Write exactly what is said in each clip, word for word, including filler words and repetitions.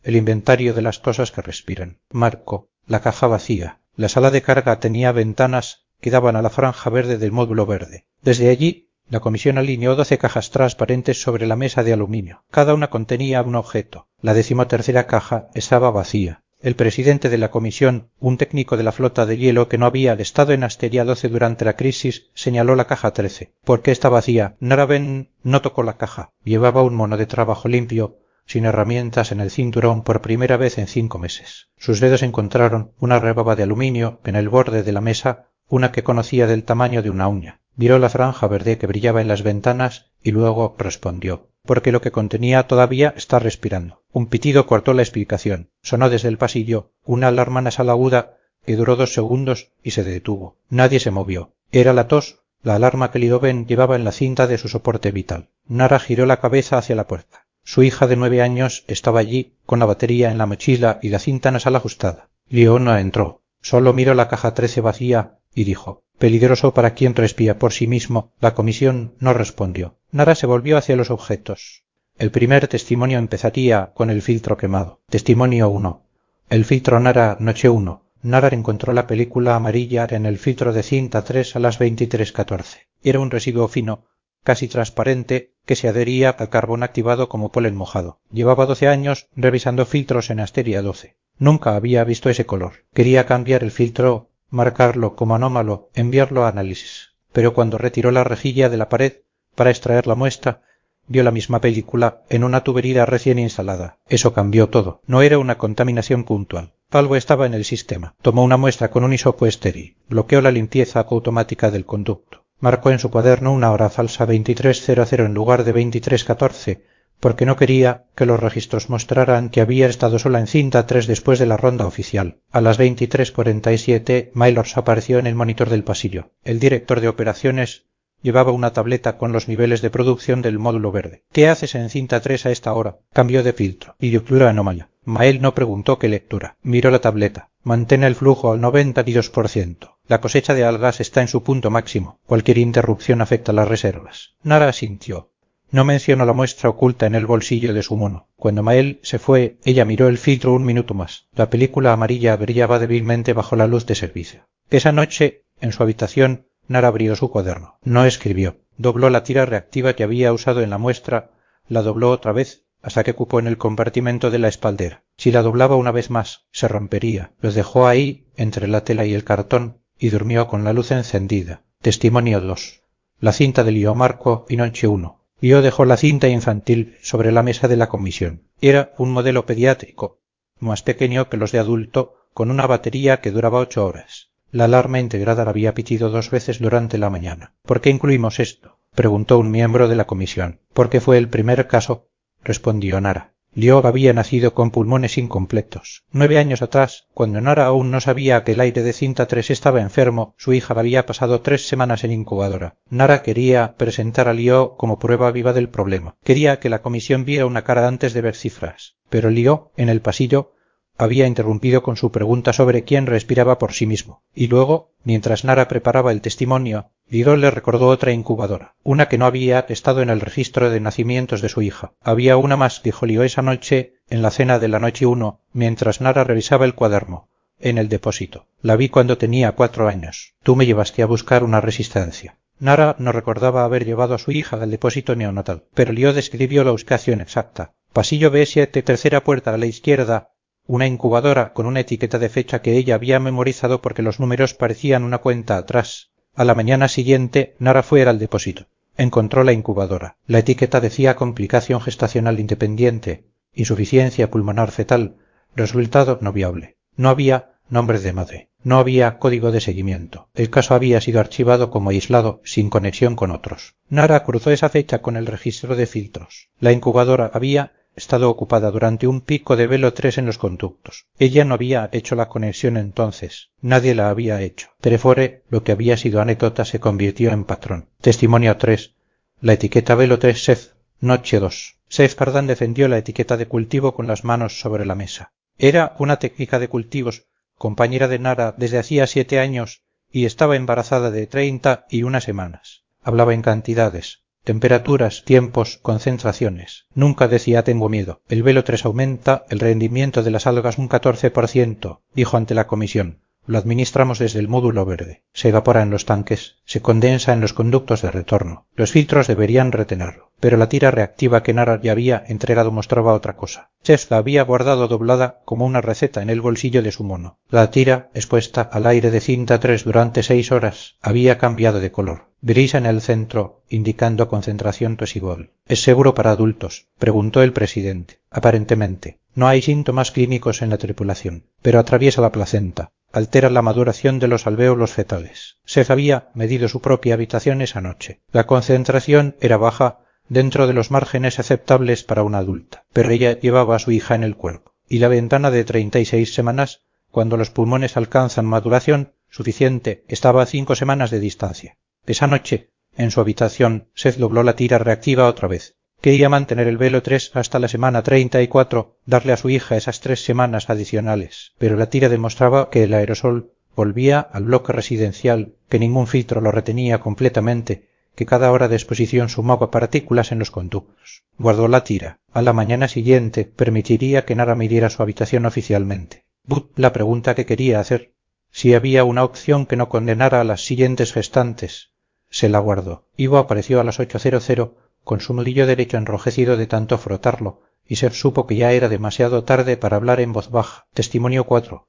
el inventario de las cosas que respiran. Marco, la caja vacía. La sala de carga tenía ventanas que daban a la franja verde del módulo verde. Desde allí, la comisión alineó doce cajas transparentes sobre la mesa de aluminio. Cada una contenía un objeto. La decimotercera caja estaba vacía. El presidente de la comisión, un técnico de la flota de hielo que no había estado en Asteria doce durante la crisis, señaló la caja trece. ¿Por qué está vacía? Naraben no tocó la caja. Llevaba un mono de trabajo limpio, sin herramientas en el cinturón por primera vez en cinco meses. Sus dedos encontraron una rebaba de aluminio en el borde de la mesa, una que conocía del tamaño de una uña. Miró la franja verde que brillaba en las ventanas y luego respondió. Porque lo que contenía todavía está respirando. Un pitido cortó la explicación. Sonó desde el pasillo una alarma nasal aguda que duró dos segundos y se detuvo. Nadie se movió. Era la tos, la alarma que Lidoven llevaba en la cinta de su soporte vital. Nara giró la cabeza hacia la puerta. Su hija de nueve años estaba allí, con la batería en la mochila y la cinta nasal ajustada. Liona entró. Solo miró la caja trece vacía y dijo: peligroso para quien respira por sí mismo. La comisión no respondió. Nara se volvió hacia los objetos. El primer testimonio empezaría con el filtro quemado. Testimonio uno. El filtro Nara, noche uno. Nara encontró la película amarilla en el filtro de cinta tres a las veintitrés catorce. Era un residuo fino, casi transparente, que se adhería al carbón activado como polen mojado. Llevaba doce años revisando filtros en Asteria doce. Nunca había visto ese color. Quería cambiar el filtro, marcarlo como anómalo, enviarlo a análisis. Pero cuando retiró la rejilla de la pared para extraer la muestra, vio la misma película en una tubería recién instalada. Eso cambió todo. No era una contaminación puntual. Algo estaba en el sistema. Tomó una muestra con un hisopo estéril. Bloqueó la limpieza automática del conducto. Marcó en su cuaderno una hora falsa veintitrés cero cero en lugar de veintitrés catorce, porque no quería que los registros mostraran que había estado sola en cinta tres después de la ronda oficial. A las veintitrés cuarenta y siete, Maylors apareció en el monitor del pasillo. El director de operaciones llevaba una tableta con los niveles de producción del módulo verde. ¿Qué haces en cinta tres a esta hora? Cambió de filtro. Y lectura anómala. Mael no preguntó qué lectura. Miró la tableta. Mantén el flujo al noventa y dos por ciento. La cosecha de algas está en su punto máximo. Cualquier interrupción afecta las reservas. Nara asintió. No mencionó la muestra oculta en el bolsillo de su mono. Cuando Mael se fue, ella miró el filtro un minuto más. La película amarilla brillaba débilmente bajo la luz de servicio. Esa noche, en su habitación, Nara abrió su cuaderno. No escribió. Dobló la tira reactiva que había usado en la muestra, la dobló otra vez, hasta que cupó en el compartimento de la espaldera. Si la doblaba una vez más, se rompería. Lo dejó ahí, entre la tela y el cartón, y durmió con la luz encendida. Testimonio dos. La cinta de Lío Marco y noche uno. Lío dejó la cinta infantil sobre la mesa de la comisión. Era un modelo pediátrico, más pequeño que los de adulto, con una batería que duraba ocho horas. La alarma integrada la había pitido dos veces durante la mañana. ¿Por qué incluimos esto?, preguntó un miembro de la comisión. Porque fue el primer caso, respondió Nara. Lío había nacido con pulmones incompletos. Nueve años atrás, cuando Nara aún no sabía que el aire de cinta tres estaba enfermo, su hija había pasado tres semanas en incubadora. Nara quería presentar a Lío como prueba viva del problema. Quería que la comisión viera una cara antes de ver cifras. Pero Lío, en el pasillo, había interrumpido con su pregunta sobre quién respiraba por sí mismo. Y luego, mientras Nara preparaba el testimonio, Lío le recordó otra incubadora, una que no había estado en el registro de nacimientos de su hija. Había una más, dijo Lío esa noche, en la cena de la noche uno, mientras Nara revisaba el cuaderno, en el depósito. La vi cuando tenía cuatro años. Tú me llevaste a buscar una resistencia. Nara no recordaba haber llevado a su hija al depósito neonatal, pero Lío describió la ubicación exacta. Pasillo B siete, tercera puerta a la izquierda, una incubadora con una etiqueta de fecha que ella había memorizado porque los números parecían una cuenta atrás. A la mañana siguiente, Nara fue al depósito. Encontró la incubadora. La etiqueta decía complicación gestacional independiente, insuficiencia pulmonar fetal, resultado no viable. No había nombre de madre. No había código de seguimiento. El caso había sido archivado como aislado, sin conexión con otros. Nara cruzó esa fecha con el registro de filtros. La incubadora había estado ocupada durante un pico de velo tres en los conductos. Ella no había hecho la conexión entonces. Nadie la había hecho. Trefore, lo que había sido anécdota, se convirtió en patrón. Testimonio tres. La etiqueta velo tres Sef, noche dos. Sef Cardán defendió la etiqueta de cultivo con las manos sobre la mesa. Era una técnica de cultivos, compañera de Nara desde hacía siete años, y estaba embarazada de treinta y una semanas. Hablaba en cantidades. temperaturas, tiempos, concentraciones. Nunca decía tengo miedo. El velo tres aumenta el rendimiento de las algas un catorce por ciento, dijo ante la comisión. Lo administramos desde el módulo verde. Se evapora en los tanques, se condensa en los conductos de retorno. Los filtros deberían retenerlo. Pero la tira reactiva que Nara ya había entregado mostraba otra cosa. Seth la había guardado doblada como una receta en el bolsillo de su mono. La tira, expuesta al aire de cinta tres durante seis horas, había cambiado de color. Brisa en el centro, indicando concentración residual. ¿Es seguro para adultos?, preguntó el presidente. Aparentemente. No hay síntomas clínicos en la tripulación, pero atraviesa la placenta. Altera la maduración de los alvéolos fetales. Seth había medido su propia habitación esa noche. La concentración era baja dentro de los márgenes aceptables para una adulta, pero ella llevaba a su hija en el cuerpo. Y la ventana de treinta y seis semanas, cuando los pulmones alcanzan maduración suficiente, estaba a cinco semanas de distancia. Esa noche, en su habitación, Seth dobló la tira reactiva otra vez. Quería mantener el velo tres hasta la semana treinta y cuatro, darle a su hija esas tres semanas adicionales, pero la tira demostraba que el aerosol volvía al bloque residencial, que ningún filtro lo retenía completamente, que cada hora de exposición sumaba partículas en los conductos. Guardó la tira. A la mañana siguiente permitiría que Nara midiera su habitación oficialmente. But la pregunta que quería hacer, si había una opción que no condenara a las siguientes gestantes, se la guardó. Ivo apareció a las ocho con su nudillo derecho enrojecido de tanto frotarlo, y Seth supo que ya era demasiado tarde para hablar en voz baja. Testimonio cuatro.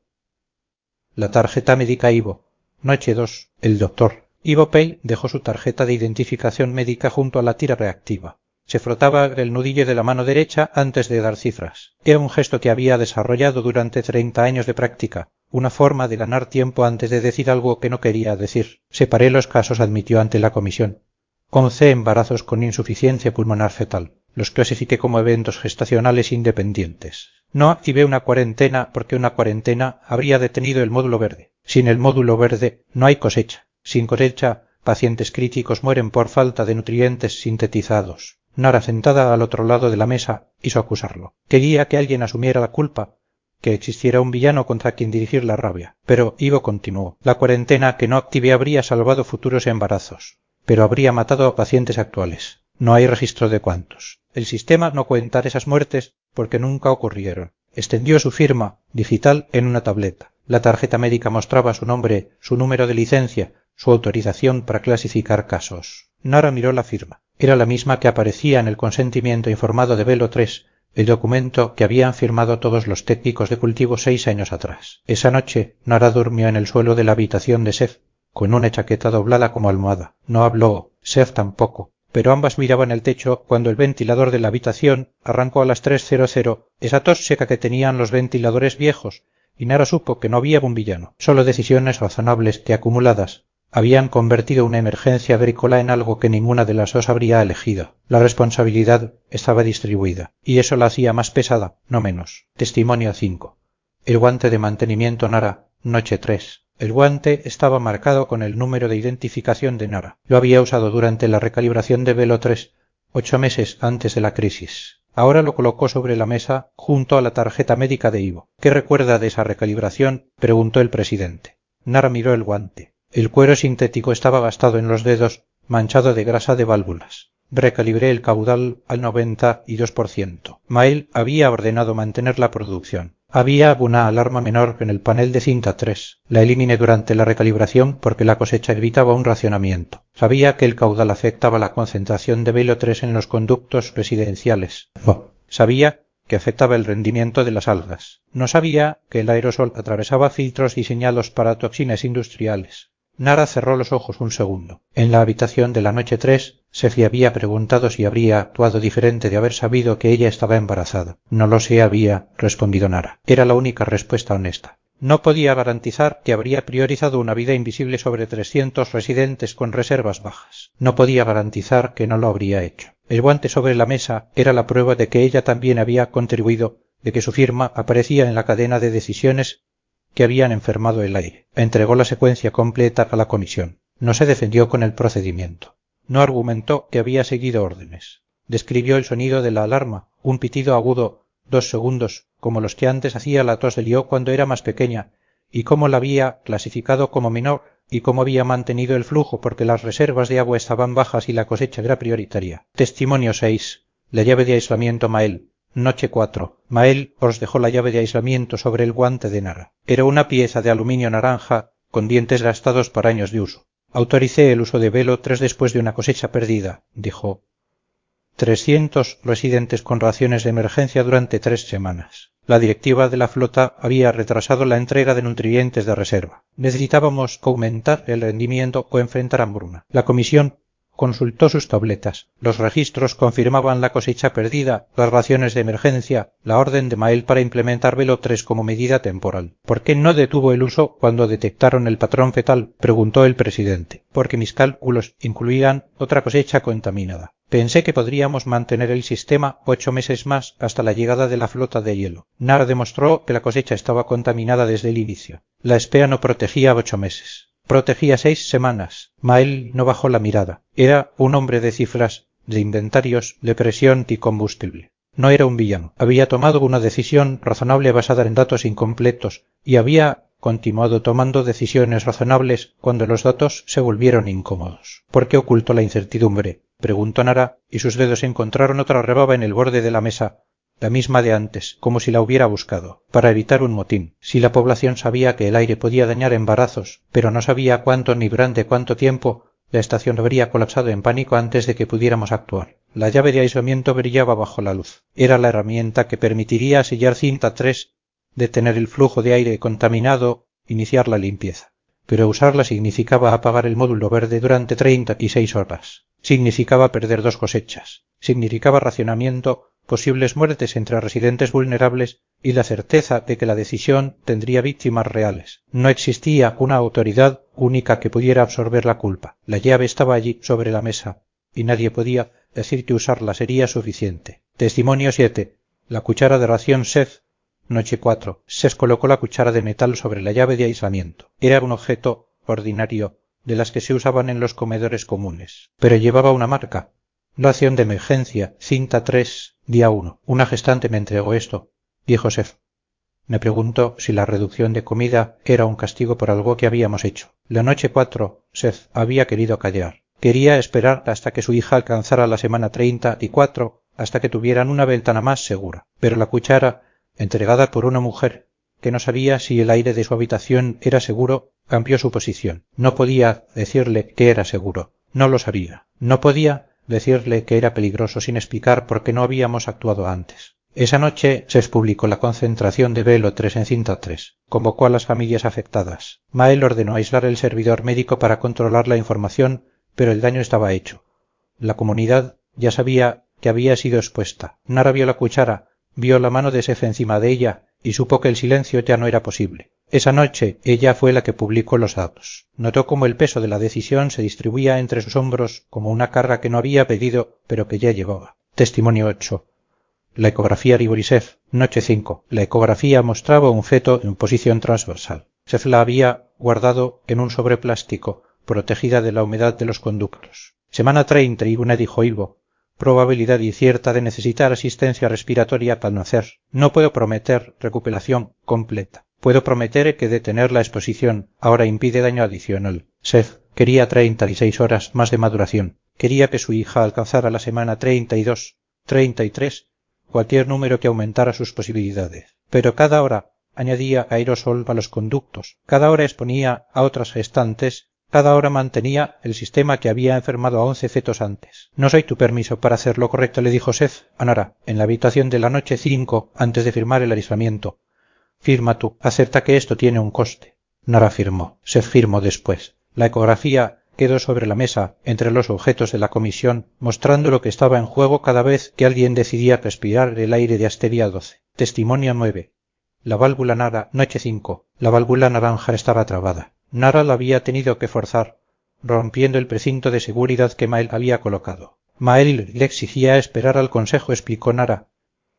La tarjeta médica Ivo. Noche dos. El doctor. Ivo Pei dejó su tarjeta de identificación médica junto a la tira reactiva. Se frotaba el nudillo de la mano derecha antes de dar cifras. Era un gesto que había desarrollado durante treinta años de práctica, una forma de ganar tiempo antes de decir algo que no quería decir. Separé los casos, admitió ante la comisión. once embarazos con insuficiencia pulmonar fetal. Los clasifiqué como eventos gestacionales independientes. No activé una cuarentena porque una cuarentena habría detenido el módulo verde. Sin el módulo verde no hay cosecha. Sin cosecha, pacientes críticos mueren por falta de nutrientes sintetizados. Nara, sentada al otro lado de la mesa, quiso acusarlo. Quería que alguien asumiera la culpa, que existiera un villano contra quien dirigir la rabia. Pero Ivo continuó. La cuarentena que no activé habría salvado futuros embarazos, pero habría matado a pacientes actuales. No hay registro de cuántos. El sistema no cuentará esas muertes porque nunca ocurrieron. Extendió su firma digital en una tableta. La tarjeta médica mostraba su nombre, su número de licencia, su autorización para clasificar casos. Nara miró la firma. Era la misma que aparecía en el consentimiento informado de Velo tres, el documento que habían firmado todos los técnicos de cultivo seis años atrás. Esa noche, Nara durmió en el suelo de la habitación de Seth, con una chaqueta doblada como almohada. No habló, Seth tampoco, pero ambas miraban el techo cuando el ventilador de la habitación arrancó a las tres esa tos seca que tenían los ventiladores viejos, y Nara supo que no había un villano, solo decisiones razonables que, acumuladas, habían convertido una emergencia agrícola en algo que ninguna de las dos habría elegido. La responsabilidad estaba distribuida, y eso la hacía más pesada, no menos. Testimonio cinco. El guante de mantenimiento Nara, noche tres. El guante estaba marcado con el número de identificación de Nara. Lo había usado durante la recalibración de Velo tres, ocho meses antes de la crisis. Ahora lo colocó sobre la mesa junto a la tarjeta médica de Ivo. ¿Qué recuerda de esa recalibración?, preguntó el presidente. Nara miró el guante. El cuero sintético estaba gastado en los dedos, manchado de grasa de válvulas. Recalibré el caudal al noventa y dos por ciento. Mael había ordenado mantener la producción. Había una alarma menor en el panel de cinta tres. La eliminé durante la recalibración porque la cosecha evitaba un racionamiento. Sabía que el caudal afectaba la concentración de Velo tres en los conductos residenciales. Oh. Sabía que afectaba el rendimiento de las algas. No sabía que el aerosol atravesaba filtros diseñados para toxinas industriales. Nara cerró los ojos un segundo. En la habitación de la noche tres, Seth había preguntado si habría actuado diferente de haber sabido que ella estaba embarazada. No lo sé, había respondido Nara. Era la única respuesta honesta. No podía garantizar que habría priorizado una vida invisible sobre trescientos residentes con reservas bajas. No podía garantizar que no lo habría hecho. El guante sobre la mesa era la prueba de que ella también había contribuido, de que su firma aparecía en la cadena de decisiones que habían enfermado el aire. Entregó la secuencia completa a la comisión. No se defendió con el procedimiento. No argumentó que había seguido órdenes. Describió el sonido de la alarma, un pitido agudo, dos segundos, como los que antes hacía la tos de Lió cuando era más pequeña, y cómo la había clasificado como menor y cómo había mantenido el flujo porque las reservas de agua estaban bajas y la cosecha era prioritaria. Testimonio seis. La llave de aislamiento Mael. Noche cuatro. Mael os dejó la llave de aislamiento sobre el guante de Nara. Era una pieza de aluminio naranja con dientes gastados por años de uso. Autoricé el uso de velo tres después de una cosecha perdida, dijo. Trescientos residentes con raciones de emergencia durante tres semanas. La directiva de la flota había retrasado la entrega de nutrientes de reserva. Necesitábamos aumentar el rendimiento o enfrentar hambruna. La comisión consultó sus tabletas. Los registros confirmaban la cosecha perdida, las raciones de emergencia, la orden de Mael para implementar velo tres como medida temporal. ¿Por qué no detuvo el uso cuando detectaron el patrón fetal?, preguntó el presidente. Porque mis cálculos incluían otra cosecha contaminada. Pensé que podríamos mantener el sistema ocho meses más hasta la llegada de la flota de hielo. Nara demostró que la cosecha estaba contaminada desde el inicio. La S P E A no protegía ocho meses. Protegía seis semanas. Mael no bajó la mirada. Era un hombre de cifras, de inventarios, de presión y combustible. No era un villano. Había tomado una decisión razonable basada en datos incompletos y había continuado tomando decisiones razonables cuando los datos se volvieron incómodos. ¿Por qué ocultó la incertidumbre?, preguntó Nara, y sus dedos encontraron otra rebaba en el borde de la mesa, la misma de antes, como si la hubiera buscado, para evitar un motín. Si la población sabía que el aire podía dañar embarazos, pero no sabía cuánto ni durante cuánto tiempo, la estación habría colapsado en pánico antes de que pudiéramos actuar. La llave de aislamiento brillaba bajo la luz. Era la herramienta que permitiría sellar cinta tres, detener el flujo de aire contaminado, iniciar la limpieza. Pero usarla significaba apagar el módulo verde durante treinta y seis horas. Significaba perder dos cosechas. Significaba racionamiento, posibles muertes entre residentes vulnerables y la certeza de que la decisión tendría víctimas reales. No existía una autoridad única que pudiera absorber la culpa. La llave estaba allí sobre la mesa y nadie podía decir que usarla sería suficiente. Testimonio siete. La cuchara de ración S E F. Noche cuatro. Seth colocó la cuchara de metal sobre la llave de aislamiento. Era un objeto ordinario, de las que se usaban en los comedores comunes. Pero llevaba una marca. Ración de emergencia, cinta tres, día uno. Una gestante me entregó esto, dijo Seth. Me preguntó si la reducción de comida era un castigo por algo que habíamos hecho. La noche cuatro, Seth había querido callar. Quería esperar hasta que su hija alcanzara la semana treinta y cuatro, hasta que tuvieran una ventana más segura. Pero la cuchara, entregada por una mujer que no sabía si el aire de su habitación era seguro, cambió su posición. No podía decirle que era seguro. No lo sabía. No podía decirle que era peligroso sin explicar por qué no habíamos actuado antes. Esa noche se publicó la concentración de velo tres en cinta tres. Convocó a las familias afectadas. Mael ordenó aislar el servidor médico para controlar la información, pero el daño estaba hecho. La comunidad ya sabía que había sido expuesta. Nara vio la cuchara, vio la mano de Seth encima de ella y supo que el silencio ya no era posible. Esa noche ella fue la que publicó los datos. Notó cómo el peso de la decisión se distribuía entre sus hombros como una carga que no había pedido, pero que ya llevaba. Testimonio ocho. La ecografía Riborisef. Noche cinco. La ecografía mostraba un feto en posición transversal. Seth la había guardado en un sobre plástico, protegida de la humedad de los conductos. Semana treinta y una, dijo Ilvo. Probabilidad incierta de necesitar asistencia respiratoria para nacer. No puedo prometer recuperación completa. Puedo prometer que detener la exposición ahora impide daño adicional. Seth quería treinta y seis horas más de maduración. Quería que su hija alcanzara la semana treinta y dos, treinta y tres, cualquier número que aumentara sus posibilidades. Pero cada hora añadía aerosol a los conductos, cada hora exponía a otras gestantes, cada hora mantenía el sistema que había enfermado a once fetos antes. No soy tu permiso para hacer lo correcto, le dijo Seth a Nara, en la habitación de la noche cinco, antes de firmar el aislamiento. Firma tú, acepta que esto tiene un coste. Nara firmó. Seth firmó después. La ecografía quedó sobre la mesa, entre los objetos de la comisión, mostrando lo que estaba en juego cada vez que alguien decidía respirar el aire de Asteria doce. Testimonio nueve. La válvula Nara, noche cinco. La válvula naranja estaba trabada. Nara la había tenido que forzar, rompiendo el precinto de seguridad que Mael había colocado. Mael le exigía esperar al consejo, explicó Nara.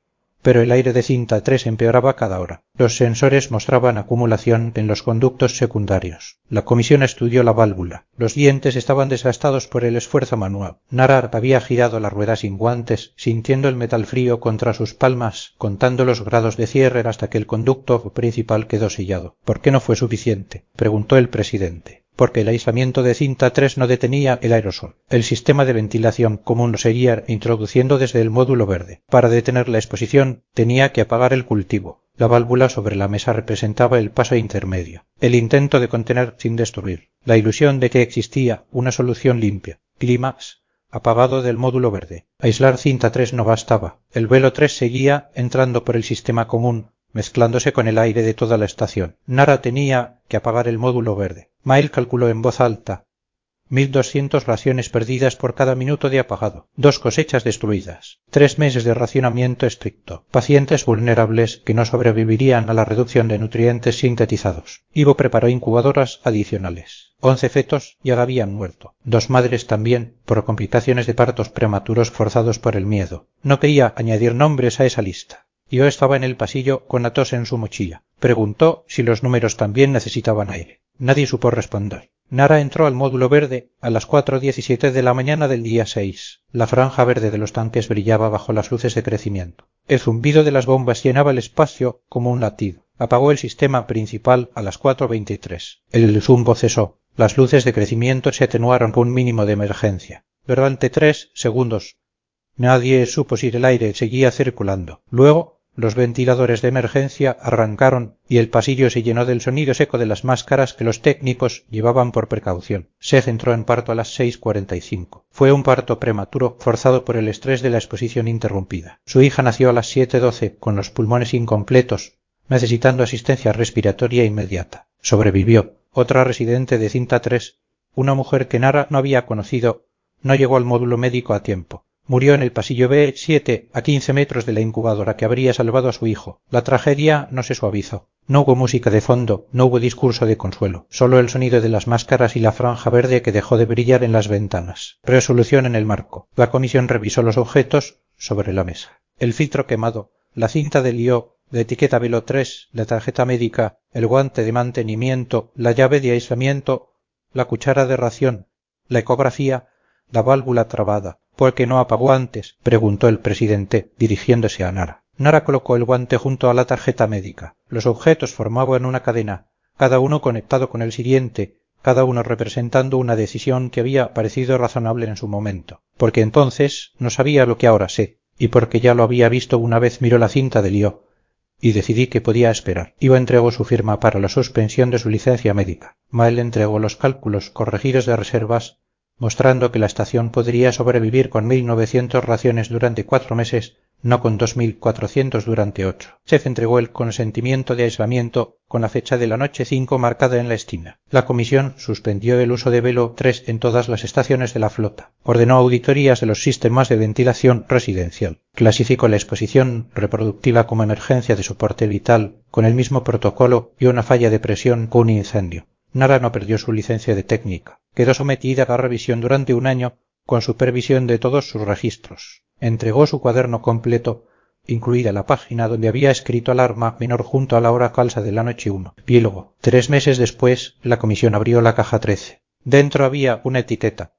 pero el aire de cinta tres empeoraba cada hora. Los sensores mostraban acumulación en los conductos secundarios. La comisión estudió la válvula. Los dientes estaban desgastados por el esfuerzo manual. Nara había girado la rueda sin guantes, sintiendo el metal frío contra sus palmas, contando los grados de cierre hasta que el conducto principal quedó sellado. ¿Por qué no fue suficiente?, preguntó el presidente. Porque el aislamiento de cinta tres no detenía el aerosol. El sistema de ventilación común lo seguía introduciendo desde el módulo verde. Para detener la exposición tenía que apagar el cultivo. La válvula sobre la mesa representaba el paso intermedio. El intento de contener sin destruir. La ilusión de que existía una solución limpia. Clímax apagado del módulo verde. Aislar cinta tres no bastaba. El vuelo tres seguía entrando por el sistema común, mezclándose con el aire de toda la estación. Nara tenía que apagar el módulo verde. Mael calculó en voz alta. Mil doscientas raciones perdidas por cada minuto de apagado. Dos cosechas destruidas. Tres meses de racionamiento estricto. Pacientes vulnerables que no sobrevivirían a la reducción de nutrientes sintetizados. Ivo preparó incubadoras adicionales. Once fetos ya habían muerto. Dos madres también, por complicaciones de partos prematuros forzados por el miedo. No quería añadir nombres a esa lista. Yo estaba en el pasillo con la tos en su mochila. Preguntó si los números también necesitaban aire. Nadie supo responder. Nara entró al módulo verde a las cuatro diecisiete de la mañana del día seis. La franja verde de los tanques brillaba bajo las luces de crecimiento. El zumbido de las bombas llenaba el espacio como un latido. Apagó el sistema principal a las cuatro veintitrés. El zumbo cesó. Las luces de crecimiento se atenuaron con un mínimo de emergencia. Durante tres segundos nadie supo si el aire seguía circulando. Luego los ventiladores de emergencia arrancaron y el pasillo se llenó del sonido seco de las máscaras que los técnicos llevaban por precaución. Sej entró en parto a las seis cuarenta y cinco. Fue un parto prematuro forzado por el estrés de la exposición interrumpida. Su hija nació a las siete doce con los pulmones incompletos, necesitando asistencia respiratoria inmediata. Sobrevivió. Otra residente de cinta tres, una mujer que Nara no había conocido, no llegó al módulo médico a tiempo. Murió en el pasillo B siete, a quince metros de la incubadora que habría salvado a su hijo. La tragedia no se suavizó. No hubo música de fondo, no hubo discurso de consuelo. Solo el sonido de las máscaras y la franja verde que dejó de brillar en las ventanas. Resolución en el marco. La comisión revisó los objetos sobre la mesa. El filtro quemado, la cinta de lío, la etiqueta Velo tres, la tarjeta médica, el guante de mantenimiento, la llave de aislamiento, la cuchara de ración, la ecografía, la válvula trabada. ¿Por qué no apagó antes?, preguntó el presidente, dirigiéndose a Nara. Nara colocó el guante junto a la tarjeta médica. Los objetos formaban una cadena, cada uno conectado con el siguiente, cada uno representando una decisión que había parecido razonable en su momento. Porque entonces no sabía lo que ahora sé, y porque ya lo había visto una vez miró la cinta de lío, y decidí que podía esperar. Ivo entregó su firma para la suspensión de su licencia médica. Mael entregó los cálculos corregidos de reservas, mostrando que la estación podría sobrevivir con mil novecientas raciones durante cuatro meses, no con dos mil cuatrocientos durante ocho. Sej entregó el consentimiento de aislamiento con la fecha de la noche cinco marcada en la esquina. La comisión suspendió el uso de Velo tres en todas las estaciones de la flota. Ordenó auditorías de los sistemas de ventilación residencial. Clasificó la exposición reproductiva como emergencia de soporte vital con el mismo protocolo y una falla de presión con un incendio. Nara no perdió su licencia de técnica. Quedó sometida a revisión durante un año con supervisión de todos sus registros. Entregó su cuaderno completo, incluida la página donde había escrito alarma menor junto a la hora falsa de la noche uno. Epílogo. Tres meses después, la comisión abrió la caja trece. Dentro había una etiqueta.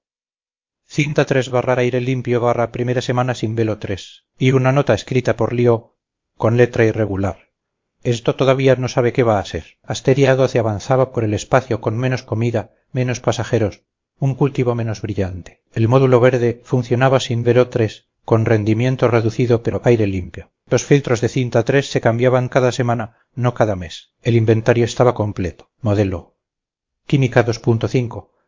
Cinta tres barra aire limpio barra primera semana sin Velo tres. Y una nota escrita por Lío con letra irregular. Esto todavía no sabe qué va a ser. Asteria doce avanzaba por el espacio con menos comida, menos pasajeros, un cultivo menos brillante. El módulo verde funcionaba sin Velo tres, con rendimiento reducido pero aire limpio. Los filtros de cinta tres se cambiaban cada semana, no cada mes. El inventario estaba completo. Modelo. Química dos punto cinco.